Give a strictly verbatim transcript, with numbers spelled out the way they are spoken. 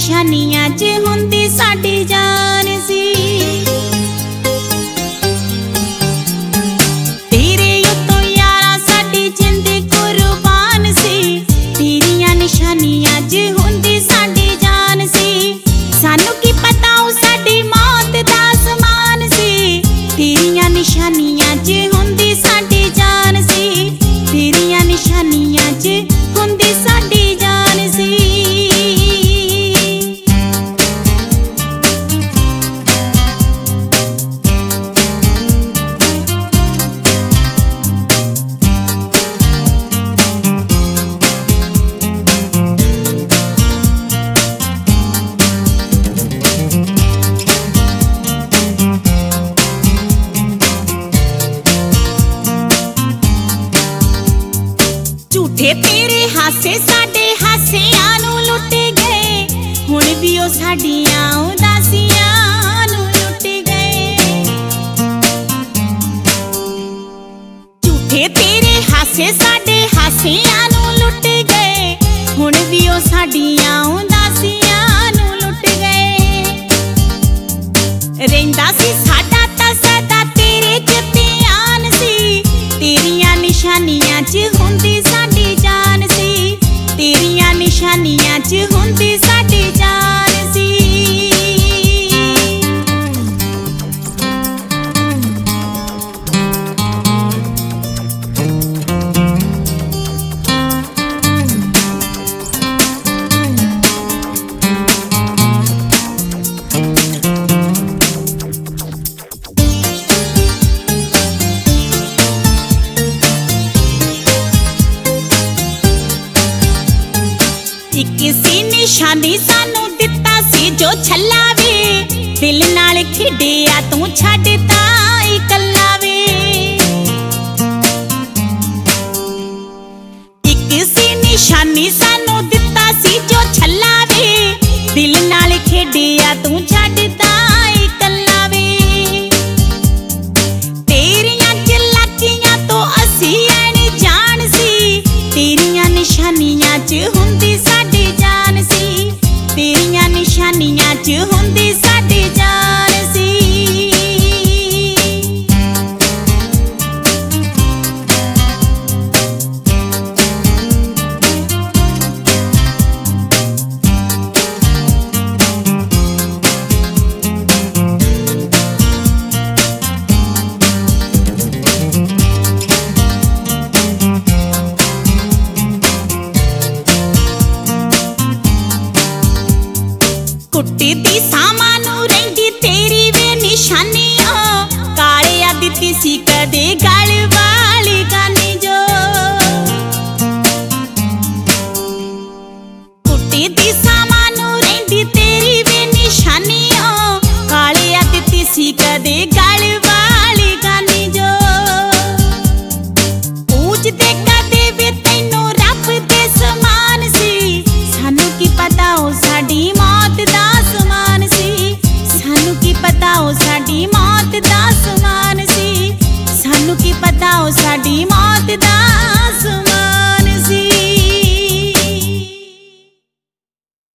निशानियां च हुंदी साडी जान सी। तेरे उत्तों यारा साडी जिंद कुर्बान सी। तेरियां निशानियां च हुंदी साडी जान सी। सानू की पता ओ साडी मौत दा समान सी। तेरियां निशानियां च हुंदी साडी जान सी। तेरियां निशानियां च हुंदी साडी जान सी। झूठे तेरे हासे साडे हासियां नू लुट गए। हुण भी ओ साडियां उदासियां नू लुट गए। झूठे तेरे हासे साडे हासियां नू लुट गए। हुण भी ओ साडियां उदासियां नू लुट गए। रहिंदा सी साडा तां सदा तेरे च ध्यान सी। तेरियां निशानियां च हुंदी साडी जान सी। तेरियां निशानियां च हुंदी साडी जान सी। एक सी निशानी सानू दिता सी जो छल्ला वे। दिल नाल खिडिया तू छड्डता इकल्ला वे। एक सी निशानी सानू दिता सी जो छल्ला वे। दिल नाल खिडिया तू छड्डता इकल्ला वे। तेरियां चलाकियां तो असी ऐनी जान सी। तेरियां निशानियां च हुंदी साडी जान सी। तेरियां निशानियां च हुंदी साडी जान सी। कुट्टी दी सामानू रहिंदी तेरी वे निशानियां। कालिया दित्ती सी कदे गल वाली